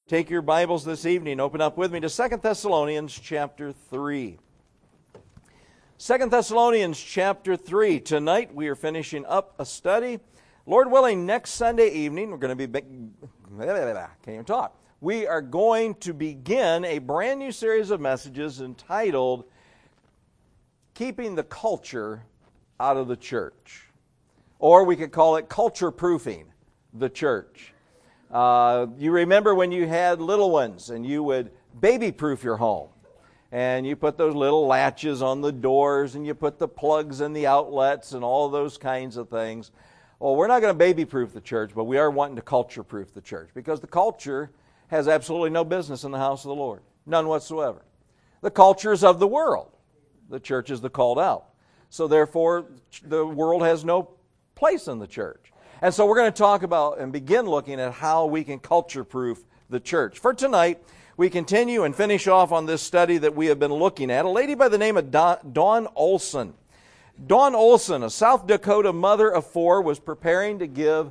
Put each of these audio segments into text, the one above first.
Take your Bibles this evening, open up with me to 2 Thessalonians chapter 3. 2 Thessalonians chapter 3. Tonight we are finishing up a study. Lord willing, next Sunday evening we're going to be... Can't even talk. We are going to begin a brand new series of messages entitled Keeping the Culture Out of the Church. Or we could call it Culture Proofing the Church. You remember when you had little ones and you would baby-proof your home. And you put those little latches on the doors and you put the plugs in the outlets and all those kinds of things. Well, we're not going to baby-proof the church, but we are wanting to culture-proof the church because the culture has absolutely no business in the house of the Lord. None whatsoever. The culture is of the world. The church is the called out. So therefore, the world has no place in the church. And so we're going to talk about and begin looking at how we can culture-proof the church. For tonight, we continue and finish off on this study that we have been looking at. A lady by the name of Dawn Olson. Dawn Olson, a South Dakota mother of four, was preparing to give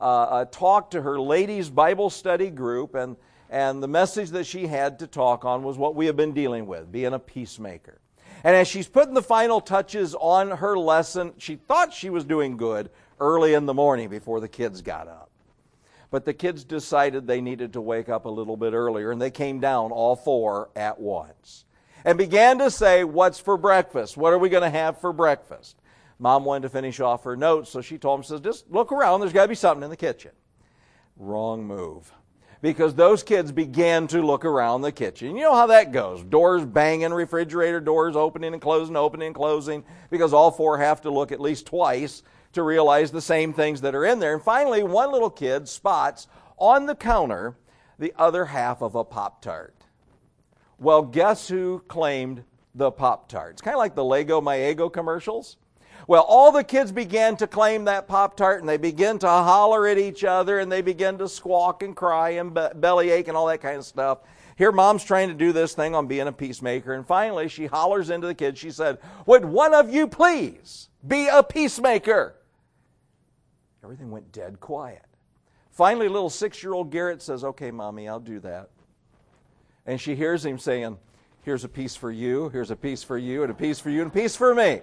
a talk to her ladies' Bible study group. And the message that she had to talk on was what we have been dealing with, being a peacemaker. And as she's putting the final touches on her lesson, she thought she was doing good early in the morning before the kids got up. But the kids decided they needed to wake up a little bit earlier, and they came down, all four, at once. And began to say, what's for breakfast? What are we going to have for breakfast? Mom wanted to finish off her notes, so she told them, says, just look around, there's got to be something in the kitchen. Wrong move. Because those kids began to look around the kitchen. You know how that goes. Doors banging, refrigerator doors opening and closing, because all four have to look at least twice to realize the same things that are in there. And finally, one little kid spots on the counter the other half of a Pop-Tart. Well, guess who claimed the Pop-Tart? It's kind of like the Lego My Ego commercials. Well, all the kids began to claim that Pop-Tart, and they began to holler at each other, and they began to squawk and cry and bellyache and all that kind of stuff. Here, Mom's trying to do this thing on being a peacemaker, and finally, she hollers into the kids. She said, would one of you please be a peacemaker? Everything went dead quiet. Finally, little 6-year-old Garrett says, okay, Mommy, I'll do that. And she hears him saying, here's a piece for you, here's a piece for you, and a piece for you, and a piece for me.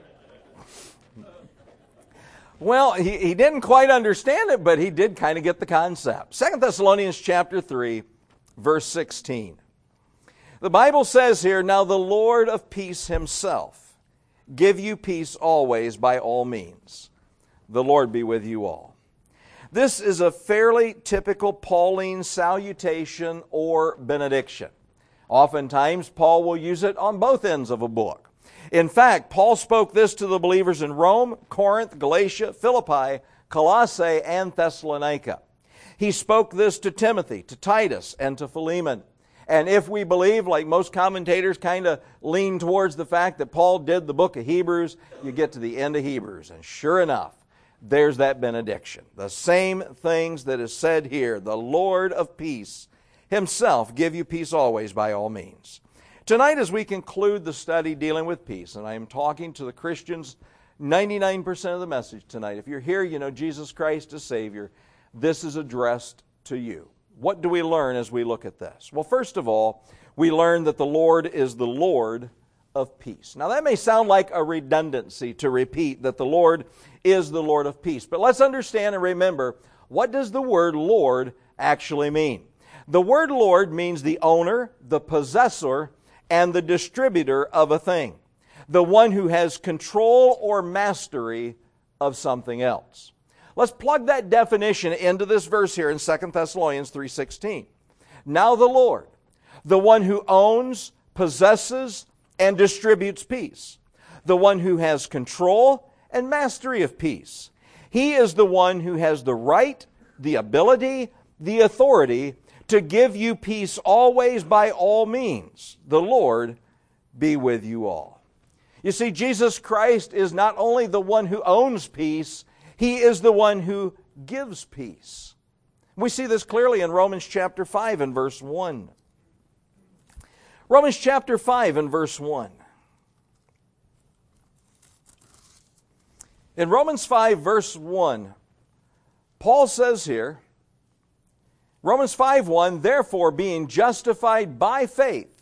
Well, he didn't quite understand it, but he did kind of get the concept. 2 Thessalonians chapter 3, verse 16. The Bible says here, now the Lord of peace himself give you peace always by all means. The Lord be with you all. This is a fairly typical Pauline salutation or benediction. Oftentimes, Paul will use it on both ends of a book. In fact, Paul spoke this to the believers in Rome, Corinth, Galatia, Philippi, Colossae, and Thessalonica. He spoke this to Timothy, to Titus, and to Philemon. And if we believe, like most commentators kind of lean towards the fact that Paul did the book of Hebrews, you get to the end of Hebrews, and sure enough, there's that benediction. The same things that is said here, the Lord of peace himself give you peace always by all means. Tonight, as we conclude the study dealing with peace, and I am talking to the Christians 99% of the message tonight. If you're here, you know Jesus Christ is Savior. This is addressed to you. What do we learn as we look at this? Well, first of all, we learn that the Lord is the Lord of peace. Now, that may sound like a redundancy to repeat that the Lord is the Lord of peace. But let's understand and remember, what does the word Lord actually mean? The word Lord means the owner, the possessor, and the distributor of a thing. The one who has control or mastery of something else. Let's plug that definition into this verse here in 2 Thessalonians 3:16. Now the Lord, the one who owns, possesses, and distributes peace. The one who has control and mastery of peace. He is the one who has the right, the ability, the authority to give you peace always by all means. The Lord be with you all. You see, Jesus Christ is not only the one who owns peace, He is the one who gives peace. We see this clearly in Romans chapter 5 and verse 1. Romans chapter 5 and verse 1. In Romans 5 verse 1, Paul says here, Romans 5:1, therefore, being justified by faith,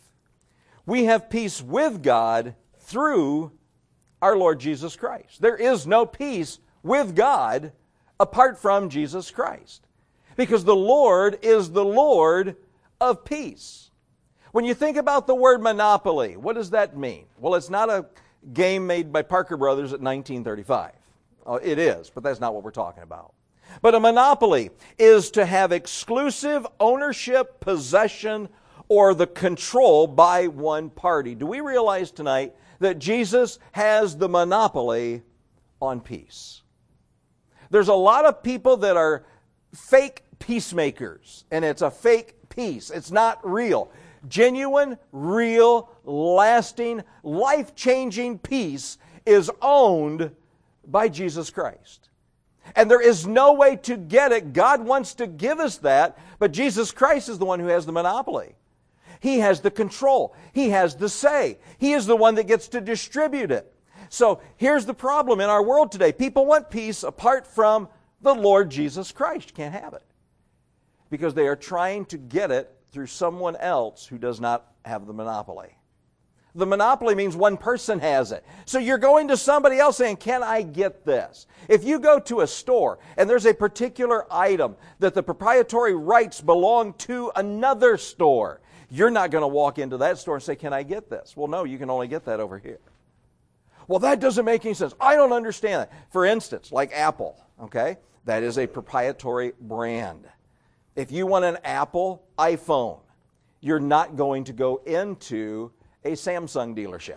we have peace with God through our Lord Jesus Christ. There is no peace with God apart from Jesus Christ, because the Lord is the Lord of peace. When you think about the word monopoly, what does that mean? Well, it's not a game made by Parker Brothers in 1935. It is, but that's not what we're talking about. But a monopoly is to have exclusive ownership, possession, or the control by one party. Do we realize tonight that Jesus has the monopoly on peace? There's a lot of people that are fake peacemakers, and it's a fake peace. It's not real. Genuine, real, lasting, life-changing peace is owned by Jesus Christ. And there is no way to get it. God wants to give us that, but Jesus Christ is the one who has the monopoly. He has the control. He has the say. He is the one that gets to distribute it. So here's the problem in our world today. People want peace apart from the Lord Jesus Christ. You can't have it, because they are trying to get it through someone else who does not have the monopoly. The monopoly means one person has it. So you're going to somebody else saying, can I get this? If you go to a store and there's a particular item that the proprietary rights belong to another store, you're not going to walk into that store and say, can I get this? Well, no, you can only get that over here. Well, that doesn't make any sense. I don't understand that. For instance, like Apple, okay? That is a proprietary brand. If you want an Apple iPhone, you're not going to go into a Samsung dealership.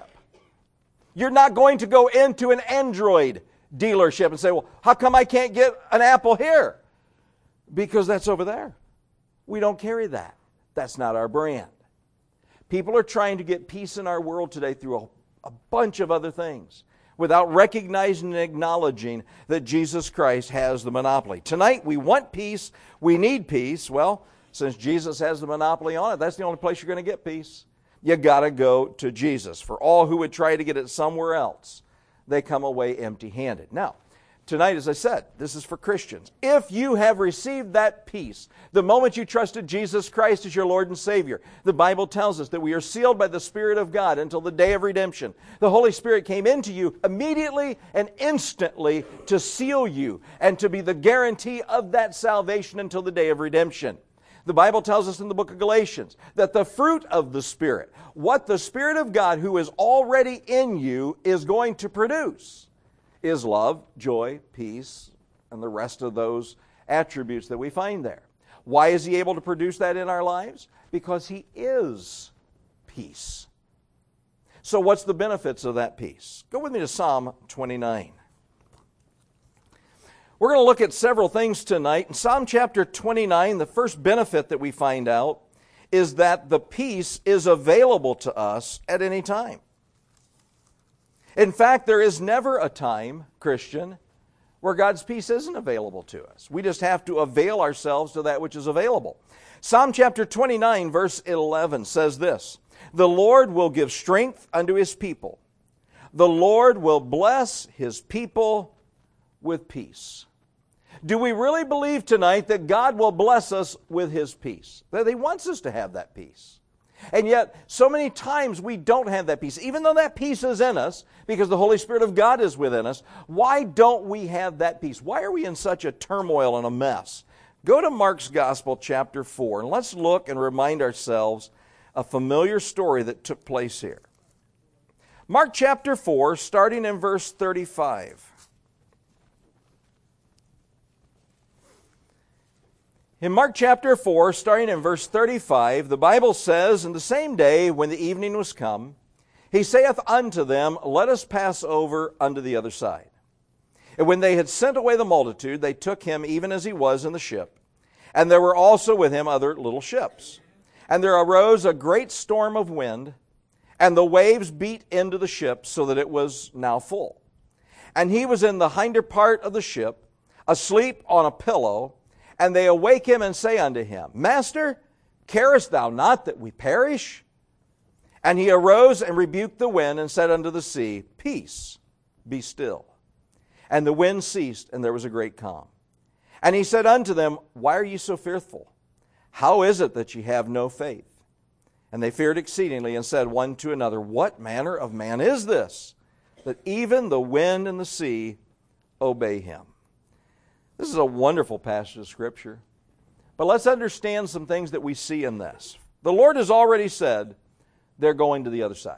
You're not going to go into an Android dealership and say, well, how come I can't get an Apple here? Because that's over there. We don't carry that. That's not our brand. People are trying to get peace in our world today through a bunch of other things without recognizing and acknowledging that Jesus Christ has the monopoly. Tonight, we want peace. We need peace. Well, since Jesus has the monopoly on it, that's the only place you're going to get peace. You got to go to Jesus. For all who would try to get it somewhere else, they come away empty-handed. Now, tonight, as I said, this is for Christians. If you have received that peace the moment you trusted Jesus Christ as your Lord and Savior, the Bible tells us that we are sealed by the Spirit of God until the day of redemption. The Holy Spirit came into you immediately and instantly to seal you and to be the guarantee of that salvation until the day of redemption. The Bible tells us in the book of Galatians that the fruit of the Spirit, what the Spirit of God who is already in you is going to produce, is love, joy, peace, and the rest of those attributes that we find there. Why is He able to produce that in our lives? Because He is peace. So what's the benefits of that peace? Go with me to Psalm 29. We're going to look at several things tonight. In Psalm chapter 29, the first benefit that we find out is that the peace is available to us at any time. In fact, there is never a time, Christian, where God's peace isn't available to us. We just have to avail ourselves to that which is available. Psalm chapter 29, verse 11 says this, "The Lord will give strength unto His people. The Lord will bless His people with peace." Do we really believe tonight that God will bless us with His peace? That He wants us to have that peace. And yet, so many times we don't have that peace. Even though that peace is in us, because the Holy Spirit of God is within us, why don't we have that peace? Why are we in such a turmoil and a mess? Go to Mark's Gospel, chapter 4, and let's look and remind ourselves a familiar story that took place here. Mark chapter 4, starting in verse 35. In Mark chapter 4, starting in verse 35, the Bible says, "In the same day, when the evening was come, He saith unto them, Let us pass over unto the other side. And when they had sent away the multitude, they took Him even as He was in the ship. And there were also with Him other little ships. And there arose a great storm of wind, and the waves beat into the ship, so that it was now full. And He was in the hinder part of the ship, asleep on a pillow. And they awake Him and say unto Him, Master, carest Thou not that we perish? And He arose and rebuked the wind and said unto the sea, Peace, be still. And the wind ceased, and there was a great calm. And He said unto them, Why are ye so fearful? How is it that ye have no faith? And they feared exceedingly and said one to another, What manner of man is this, that even the wind and the sea obey him? This is a wonderful passage of Scripture. But let's understand some things that we see in this. The Lord has already said they're going to the other side.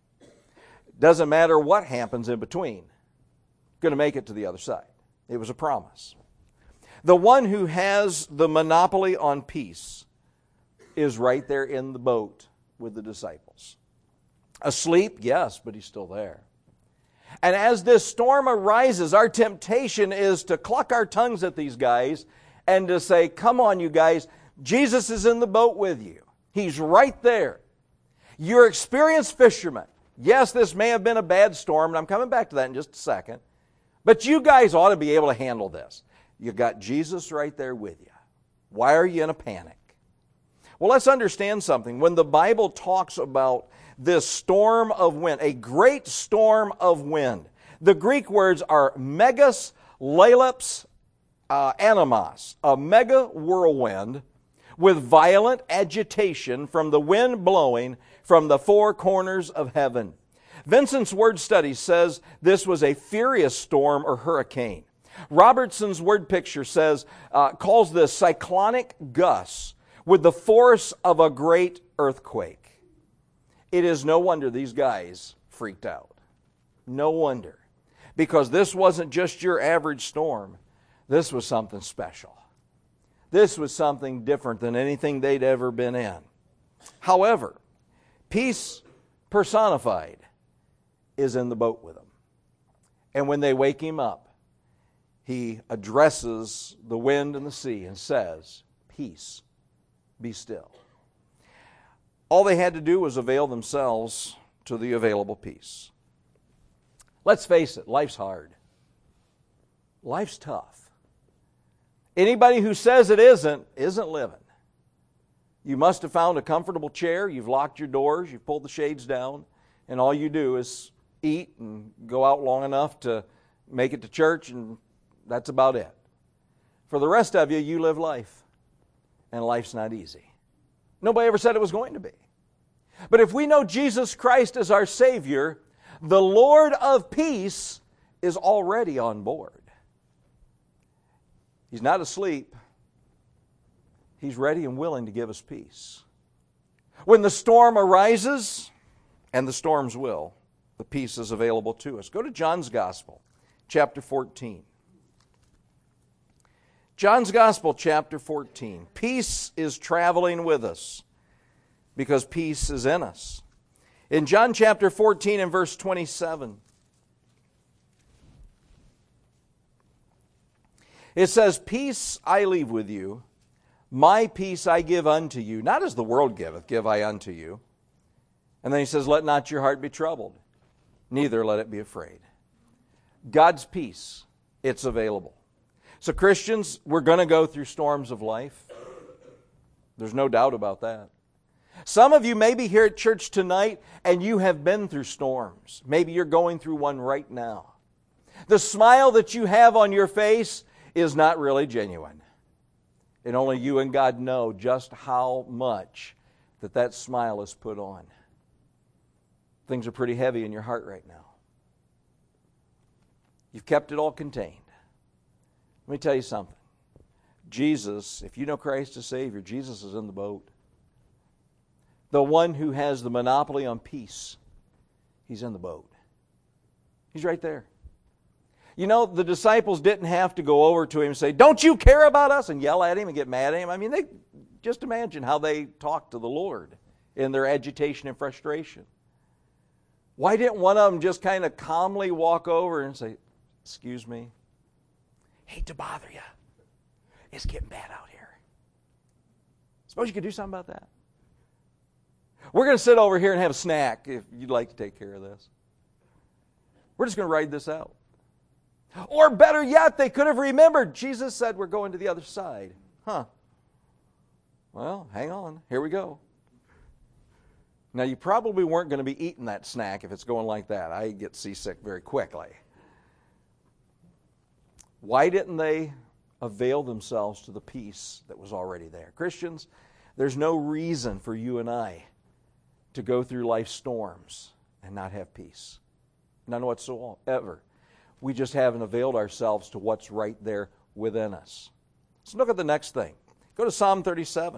Doesn't matter what happens in between. Going to make it to the other side. It was a promise. The one who has the monopoly on peace is right there in the boat with the disciples. Asleep, yes, but he's still there. And as this storm arises, our temptation is to cluck our tongues at these guys and to say, come on, you guys, Jesus is in the boat with you. He's right there. You're experienced fishermen. Yes, this may have been a bad storm, and I'm coming back to that in just a second. But you guys ought to be able to handle this. You got Jesus right there with you. Why are you in a panic? Well, let's understand something. When the Bible talks about this storm of wind, a great storm of wind, the Greek words are megas, laleps, animos, a mega whirlwind with violent agitation from the wind blowing from the four corners of heaven. Vincent's word study says this was a furious storm or hurricane. Robertson's word picture says, calls this cyclonic gusts with the force of a great earthquake. It is no wonder these guys freaked out. No wonder. Because this wasn't just your average storm. This was something special. This was something different than anything they'd ever been in. However, peace personified is in the boat with them. And when they wake him up, he addresses the wind and the sea and says, Peace, be still. All they had to do was avail themselves to the available peace. Let's face it, life's hard. Life's tough. Anybody who says it isn't living. You must have found a comfortable chair, you've locked your doors, you've pulled the shades down, and all you do is eat and go out long enough to make it to church, and that's about it. For the rest of you, you live life, and life's not easy. Nobody ever said it was going to be. But if we know Jesus Christ as our Savior, the Lord of peace is already on board. He's not asleep. He's ready and willing to give us peace. When the storm arises, and the storms will, the peace is available to us. Go to John's Gospel, chapter 14. John's Gospel, chapter 14. Peace is traveling with us because peace is in us. In John chapter 14 and verse 27, it says, Peace I leave with you, my peace I give unto you. Not as the world giveth, give I unto you. And then he says, Let not your heart be troubled, neither let it be afraid. God's peace, it's available. So Christians, we're going to go through storms of life. There's no doubt about that. Some of you may be here at church tonight and you have been through storms. Maybe you're going through one right now. The smile that you have on your face is not really genuine. And only you and God know just how much that smile is put on. Things are pretty heavy in your heart right now. You've kept it all contained. Let me tell you something. Jesus, if you know Christ as Savior, Jesus is in the boat. The one who has the monopoly on peace, He's in the boat. He's right there. You know, the disciples didn't have to go over to Him and say, Don't you care about us? And yell at Him and get mad at Him. I mean, just imagine how they talked to the Lord in their agitation and frustration. Why didn't one of them just kind of calmly walk over and say, Excuse me, hate to bother you. It's getting bad out here. Suppose you could do something about that. We're going to sit over here and have a snack if you'd like to take care of this. We're just going to ride this out. Or better yet, they could have remembered. Jesus said we're going to the other side. Well, hang on. Here we go. Now, you probably weren't going to be eating that snack if it's going like that. I get seasick very quickly. Why didn't they avail themselves to the peace that was already there. Christians, there's no reason for you and I to go through life's storms and not have peace. None whatsoever. We just haven't availed ourselves to what's right there within us. Let's look at the next thing. Go to Psalm 37.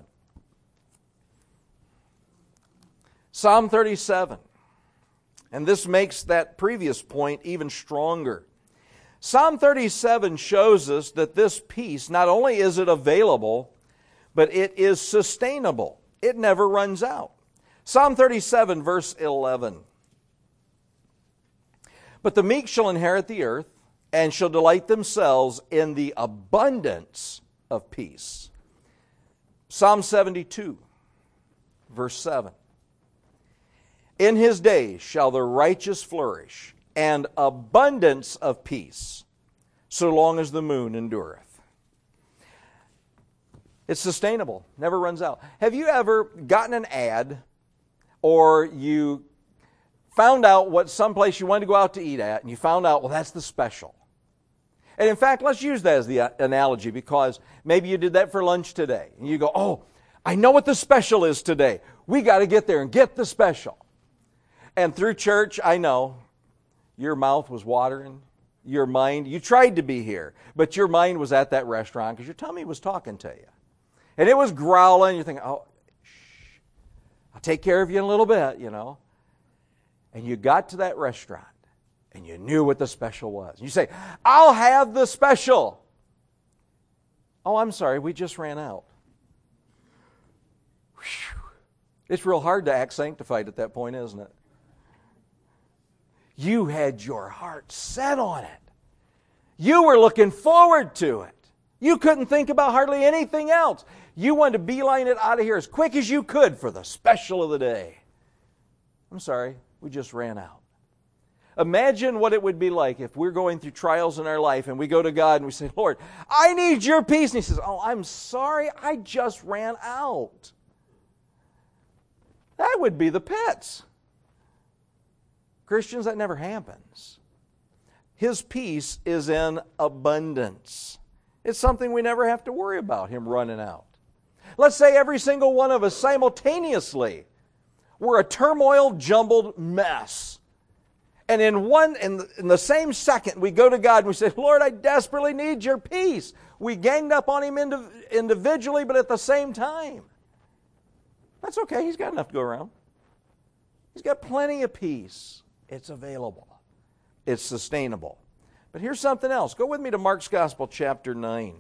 Psalm 37. And this makes that previous point even stronger. Psalm 37 shows us that this peace, not only is it available, but it is sustainable. It never runs out. Psalm 37, verse 11. But the meek shall inherit the earth, and shall delight themselves in the abundance of peace. Psalm 72, verse 7. In his days shall the righteous flourish, and abundance of peace, so long as the moon endureth. It's sustainable, never runs out. Have you ever gotten an ad, or you found out what someplace you wanted to go out to eat at, and you found out, well, that's the special. And in fact, let's use that as the analogy, because maybe you did that for lunch today. And you go, oh, I know what the special is today. We got to get there and get the special. And through church, I know, your mouth was watering. Your mind, you tried to be here, but your mind was at that restaurant because your tummy was talking to you. And it was growling. You're thinking, oh, shh, I'll take care of you in a little bit, you know. And you got to that restaurant, and you knew what the special was. You say, I'll have the special. Oh, I'm sorry, we just ran out. Whew. It's real hard to act sanctified at that point, isn't it? You had your heart set on it. You were looking forward to it. You couldn't think about hardly anything else. You wanted to beeline it out of here as quick as you could for the special of the day. I'm sorry, we just ran out. Imagine what it would be like if we're going through trials in our life and we go to God and we say, Lord, I need your peace. And He says, oh, I'm sorry, I just ran out. That would be the pits. Christians, that never happens. His peace is in abundance. It's something we never have to worry about, Him running out. Let's say every single one of us simultaneously, we're a turmoil, jumbled mess. And in the same second, we go to God and we say, Lord, I desperately need your peace. We ganged up on Him individually, but at the same time. That's okay. He's got enough to go around. He's got plenty of peace. It's available. It's sustainable. But here's something else. Go with me to Mark's Gospel, chapter 9.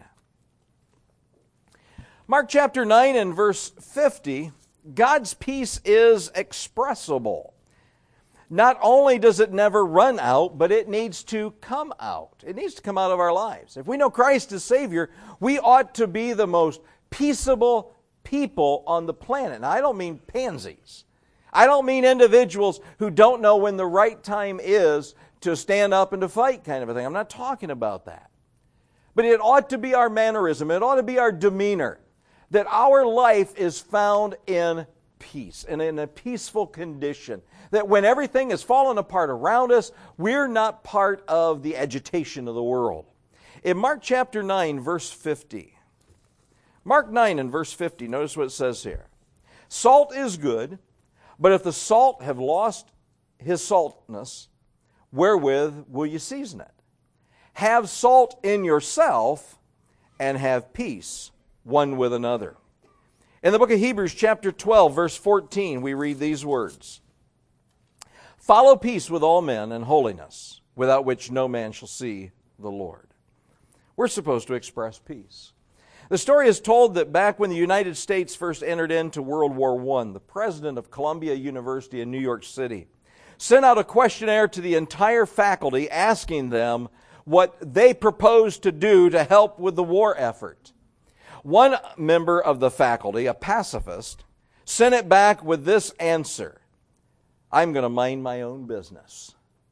Mark chapter 9 and verse 50, God's peace is expressible. Not only does it never run out, but it needs to come out. It needs to come out of our lives. If we know Christ as Savior, we ought to be the most peaceable people on the planet. Now, I don't mean pansies. I don't mean individuals who don't know when the right time is to stand up and to fight kind of a thing. I'm not talking about that. But it ought to be our mannerism. It ought to be our demeanor. That our life is found in peace and in a peaceful condition. That when everything is falling apart around us, we're not part of the agitation of the world. In Mark chapter 9, verse 50. Mark 9 and verse 50, notice what it says here. Salt is good, but if the salt have lost his saltness, wherewith will you season it? Have salt in yourself, and have peace one with another. In the book of Hebrews chapter 12, verse 14, we read these words. Follow peace with all men and holiness, without which no man shall see the Lord. We're supposed to express peace. The story is told that back when the United States first entered into World War I, the president of Columbia University in New York City sent out a questionnaire to the entire faculty asking them what they proposed to do to help with the war effort. One member of the faculty, a pacifist, sent it back with this answer: I'm going to mind my own business.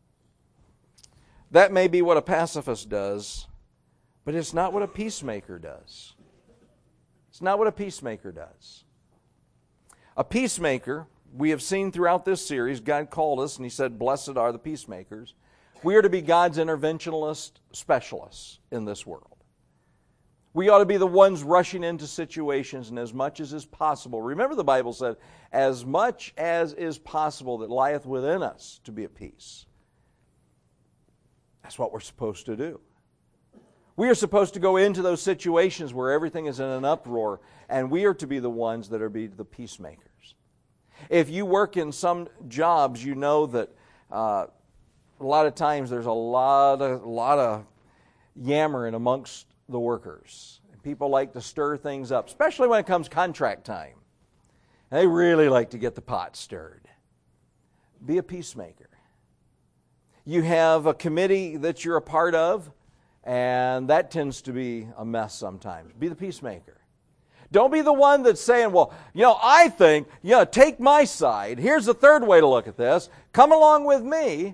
That may be what a pacifist does, but it's not what a peacemaker does. It's not what a peacemaker does. A peacemaker, we have seen throughout this series, God called us and He said, blessed are the peacemakers. We are to be God's interventionist specialists in this world. We ought to be the ones rushing into situations, and as much as is possible. Remember the Bible said, as much as is possible that lieth within us to be at peace. That's what we're supposed to do. We are supposed to go into those situations where everything is in an uproar, and we are to be the ones that are be the peacemakers. If you work in some jobs, you know that a lot of times there's a lot of yammering amongst the workers. People like to stir things up, especially when it comes contract time. And they really like to get the pot stirred. Be a peacemaker. You have a committee that you're a part of, and that tends to be a mess sometimes. Be the peacemaker. Don't be the one that's saying, well, I think, take my side. Here's the third way to look at this. Come along with me.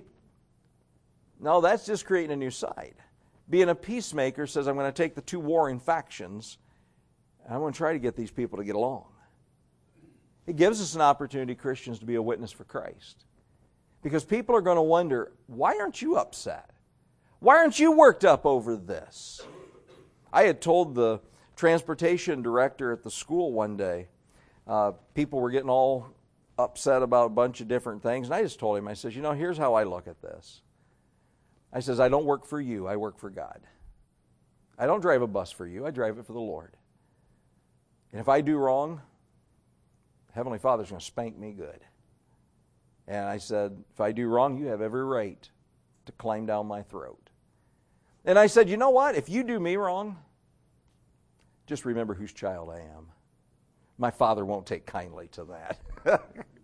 No, that's just creating a new side. Being a peacemaker says, I'm going to take the two warring factions, and I'm going to try to get these people to get along. It gives us an opportunity, Christians, to be a witness for Christ. Because people are going to wonder, why aren't you upset? Why aren't you worked up over this? I had told the transportation director at the school one day, people were getting all upset about a bunch of different things, and I just told him, I says, here's how I look at this. I says, I don't work for you, I work for God. I don't drive a bus for you, I drive it for the Lord. And if I do wrong, Heavenly Father's going to spank me good. And I said, if I do wrong, you have every right to climb down my throat. And I said, you know what? If you do me wrong, just remember whose child I am. My Father won't take kindly to that.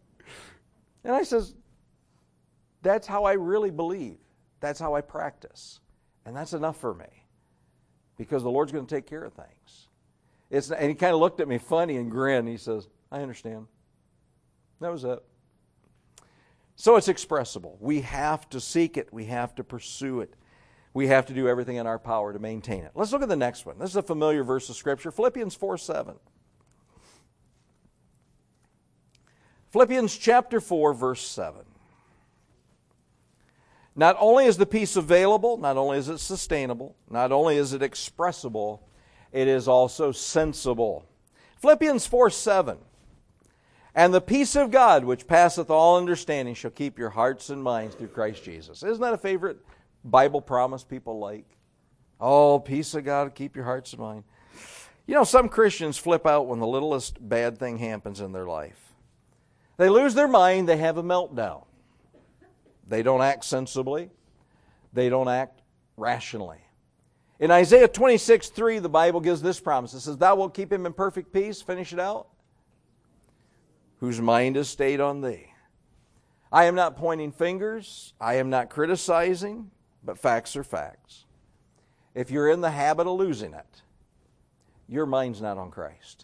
And I says, that's how I really believe. That's how I practice. And that's enough for me. Because the Lord's going to take care of things. And he kind of looked at me funny and grinned. He says, I understand. That was it. So it's expressible. We have to seek it. We have to pursue it. We have to do everything in our power to maintain it. Let's look at the next one. This is a familiar verse of Scripture, Philippians 4:7. Philippians chapter 4, verse 7. Not only is the peace available, not only is it sustainable, not only is it expressible, it is also sensible. Philippians 4:7. And the peace of God, which passeth all understanding, shall keep your hearts and minds through Christ Jesus. Isn't that a favorite Bible promise people like? Oh, peace of God, keep your hearts and minds. Some Christians flip out when the littlest bad thing happens in their life. They lose their mind, they have a meltdown. They don't act sensibly. They don't act rationally. In Isaiah 26:3, the Bible gives this promise. It says, thou wilt keep him in perfect peace. Finish it out. Whose mind is stayed on thee. I am not pointing fingers. I am not criticizing, but facts are facts. If you're in the habit of losing it, your mind's not on Christ.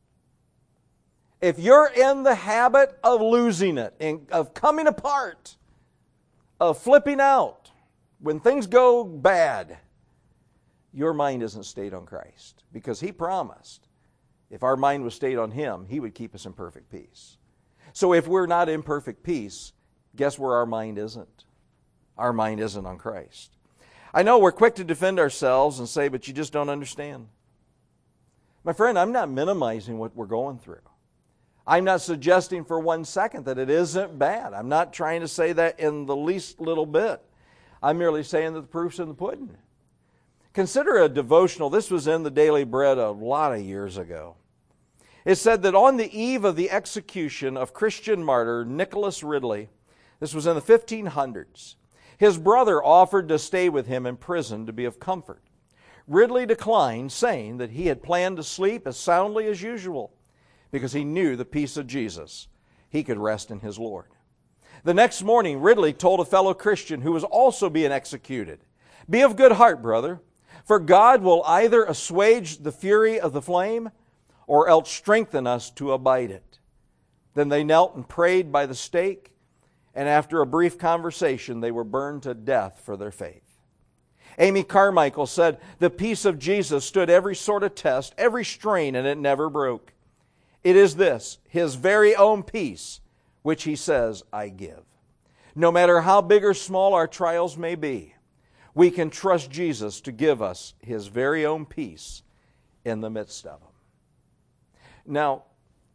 If you're in the habit of losing it, of coming apart, of flipping out, when things go bad, your mind isn't stayed on Christ. Because He promised, if our mind was stayed on Him, He would keep us in perfect peace. So if we're not in perfect peace, guess where our mind isn't? Our mind isn't on Christ. I know we're quick to defend ourselves and say, but you just don't understand. My friend, I'm not minimizing what we're going through. I'm not suggesting for 1 second that it isn't bad. I'm not trying to say that in the least little bit. I'm merely saying that the proof's in the pudding. Consider a devotional. This was in the Daily Bread a lot of years ago. It said that on the eve of the execution of Christian martyr Nicholas Ridley, this was in the 1500s, his brother offered to stay with him in prison to be of comfort. Ridley declined, saying that he had planned to sleep as soundly as usual because he knew the peace of Jesus. He could rest in his Lord. The next morning, Ridley told a fellow Christian who was also being executed, be of good heart, brother, for God will either assuage the fury of the flame or else strengthen us to abide it. Then they knelt and prayed by the stake, and after a brief conversation, they were burned to death for their faith. Amy Carmichael said, the peace of Jesus stood every sort of test, every strain, and it never broke. It is this, His very own peace, which He says, I give. No matter how big or small our trials may be, we can trust Jesus to give us His very own peace in the midst of them. Now,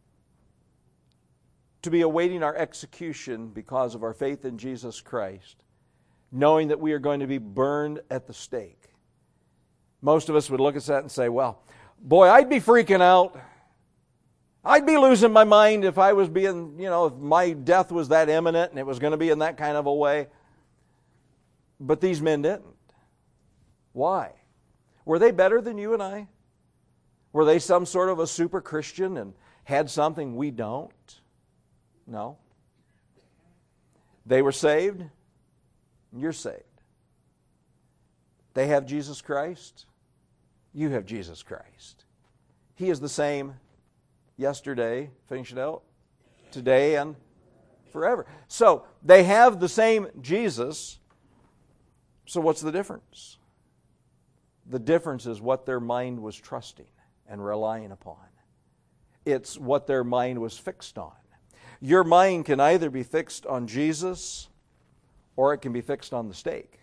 to be awaiting our execution because of our faith in Jesus Christ, knowing that we are going to be burned at the stake, most of us would look at that and say, well, boy, I'd be freaking out. I'd be losing my mind if I was being, if my death was that imminent and it was going to be in that kind of a way. But these men didn't. Why? Were they better than you and I? Were they some sort of a super Christian and had something we don't? No. They were saved. You're saved. They have Jesus Christ. You have Jesus Christ. He is the same yesterday, finish it out, today and forever. So they have the same Jesus. So what's the difference? The difference is what their mind was trusting and relying upon. It's what their mind was fixed on. Your mind can either be fixed on Jesus or it can be fixed on the stake.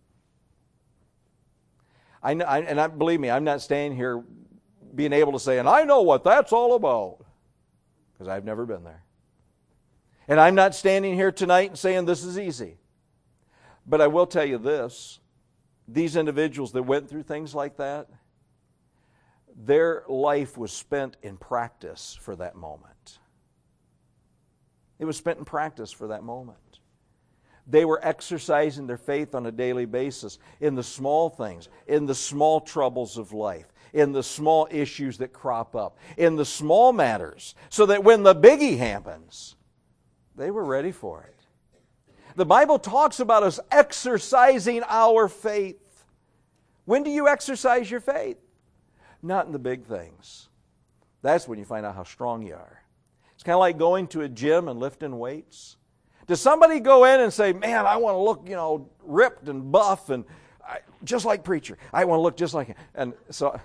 Believe me, I'm not standing here being able to say, and I know what that's all about, because I've never been there. And I'm not standing here tonight and saying this is easy. But I will tell you this, these individuals that went through things like that, their life was spent in practice for that moment. It was spent in practice for that moment. They were exercising their faith on a daily basis in the small things, in the small troubles of life, in the small issues that crop up, in the small matters, so that when the biggie happens, they were ready for it. The Bible talks about us exercising our faith. When do you exercise your faith? Not in the big things. That's when you find out how strong you are. It's kind of like going to a gym and lifting weights. Does somebody go in and say, man, I want to look, ripped and buff and just like preacher. I want to look just like him. And so,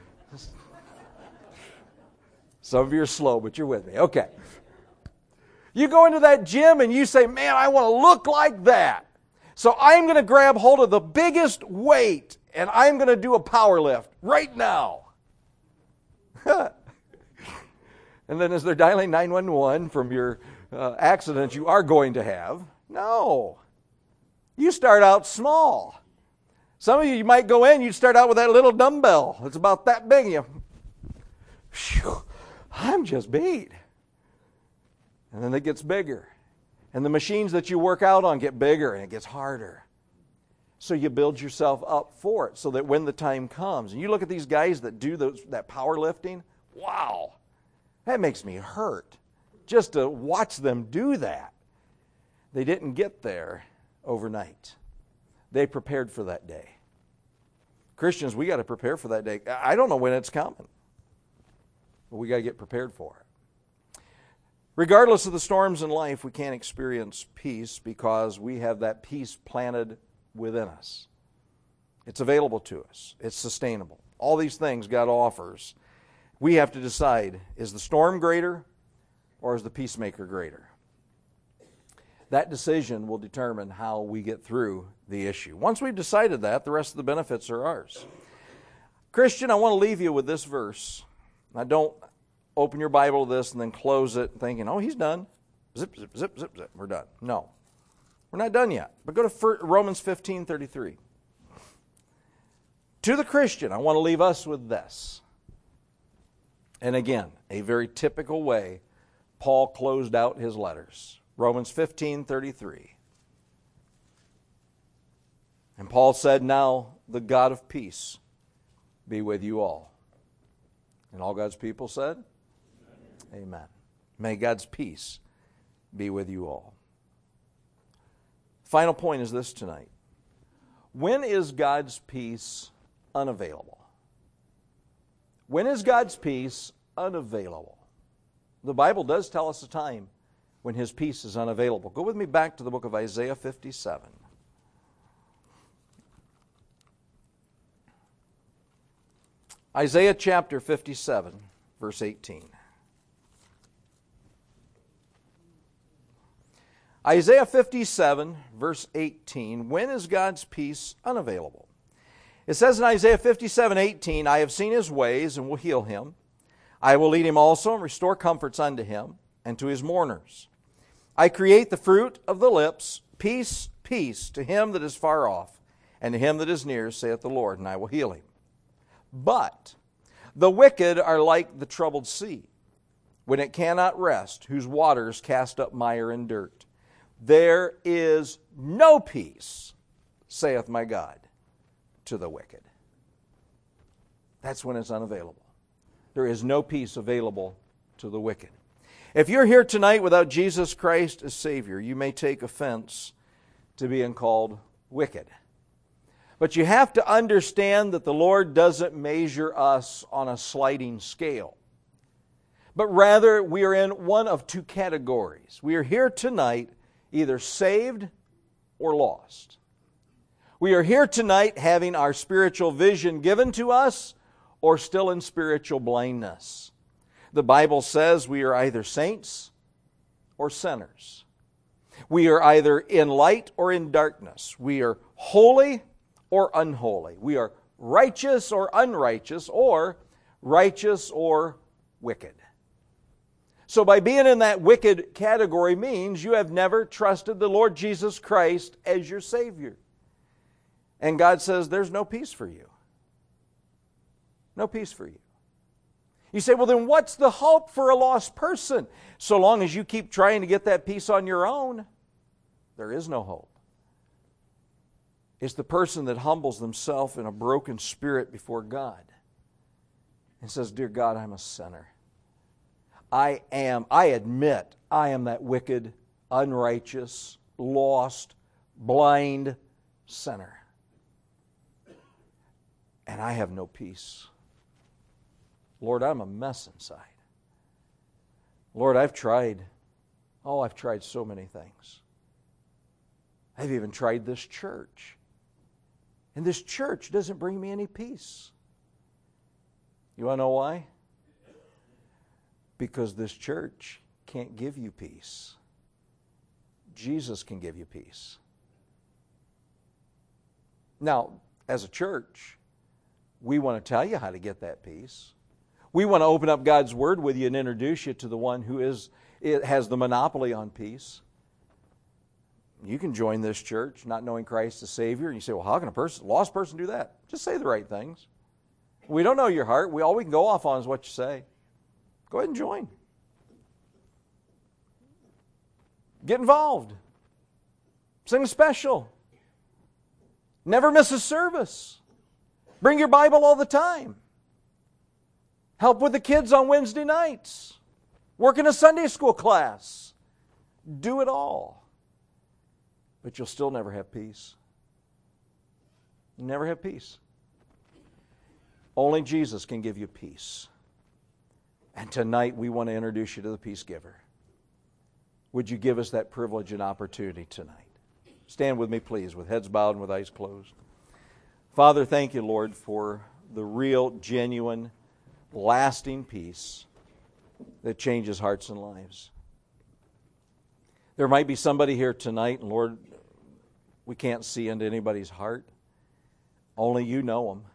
some of you are slow, but you're with me. Okay. You go into that gym and you say, man, I want to look like that. So I'm going to grab hold of the biggest weight and I'm going to do a power lift right now. And then as they're dialing 911 from your accident you are going to have, no. You start out small. Some of you might go in, you start out with that little dumbbell. It's about that big. I'm just beat. And then it gets bigger. And the machines that you work out on get bigger and it gets harder. So you build yourself up for it so that when the time comes, and you look at these guys that do that powerlifting, wow, that makes me hurt just to watch them do that. They didn't get there overnight. They prepared for that day. Christians, we got to prepare for that day. I don't know when it's coming, but we got to get prepared for it. Regardless of the storms in life, we can't experience peace because we have that peace planted within us. It's available to us. It's sustainable. All these things God offers. We have to decide, is the storm greater or is the peacemaker greater? That decision will determine how we get through the issue. Once we've decided that, the rest of the benefits are ours. Christian, I want to leave you with this verse. Now, don't open your Bible to this and then close it thinking, oh, he's done. Zip, zip, zip, zip, zip. We're done. No. We're not done yet. But go to Romans 15:33. To the Christian, I want to leave us with this. And again, a very typical way Paul closed out his letters. Romans 15:33. And Paul said, now the God of peace be with you all. And all God's people said, Amen. May God's peace be with you all. Final point is this tonight. When is God's peace unavailable? When is God's peace unavailable? The Bible does tell us a time when His peace is unavailable. Go with me back to the book of Isaiah 57. Isaiah chapter 57, verse 18. Isaiah 57, verse 18. When is God's peace unavailable? It says in Isaiah 57:18, I have seen his ways and will heal him. I will lead him also and restore comforts unto him and to his mourners. I create the fruit of the lips, peace, peace to him that is far off, and to him that is near, saith the Lord, and I will heal him. But the wicked are like the troubled sea, when it cannot rest, whose waters cast up mire and dirt. There is no peace, saith my God, to the wicked. That's when it's unavailable. There is no peace available to the wicked. If you're here tonight without Jesus Christ as Savior, you may take offense to being called wicked. But you have to understand that the Lord doesn't measure us on a sliding scale. But rather, we are in one of two categories. We are here tonight either saved or lost. We are here tonight having our spiritual vision given to us or still in spiritual blindness. The Bible says we are either saints or sinners. We are either in light or in darkness. We are holy or unholy. We are righteous or unrighteous, or righteous or wicked. So by being in that wicked category means you have never trusted the Lord Jesus Christ as your Savior. And God says there's no peace for you. No peace for you. You say, well, then what's the hope for a lost person? So long as you keep trying to get that peace on your own, there is no hope. It's the person that humbles themselves in a broken spirit before God and says, dear God, I'm a sinner. I admit, I am that wicked, unrighteous, lost, blind sinner. And I have no peace. Lord, I'm a mess inside. Lord, I've tried so many things. I've even tried this church. And this church doesn't bring me any peace. You want to know why? Because this church can't give you peace. Jesus can give you peace. Now, as a church, we want to tell you how to get that peace. We want to open up God's Word with you and introduce you to the one who has the monopoly on peace. You can join this church not knowing Christ as Savior, and you say, well, how can a lost person do that? Just say the right things. We don't know your heart. All we can go off on is what you say. Go ahead and join. Get involved. Sing a special. Never miss a service. Bring your Bible all the time. Help with the kids on Wednesday nights. Work in a Sunday school class. Do it all. But you'll still never have peace. Never have peace. Only Jesus can give you peace. And tonight we want to introduce you to the peace giver. Would you give us that privilege and opportunity tonight? Stand with me, please, with heads bowed and with eyes closed. Father, thank you, Lord, for the real, genuine, lasting peace that changes hearts and lives. There might be somebody here tonight, and Lord, we can't see into anybody's heart. Only you know them.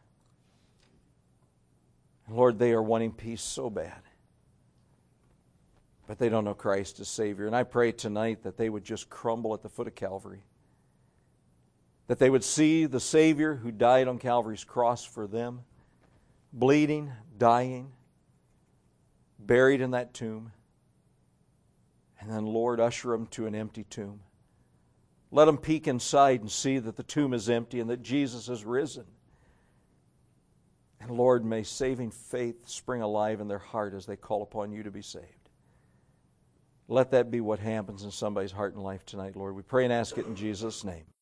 Lord, they are wanting peace so bad. But they don't know Christ as Savior. And I pray tonight that they would just crumble at the foot of Calvary. That they would see the Savior who died on Calvary's cross for them, bleeding, dying, buried in that tomb. And then, Lord, usher them to an empty tomb. Let them peek inside and see that the tomb is empty and that Jesus is risen. And Lord, may saving faith spring alive in their heart as they call upon you to be saved. Let that be what happens in somebody's heart and life tonight, Lord. We pray and ask it in Jesus' name.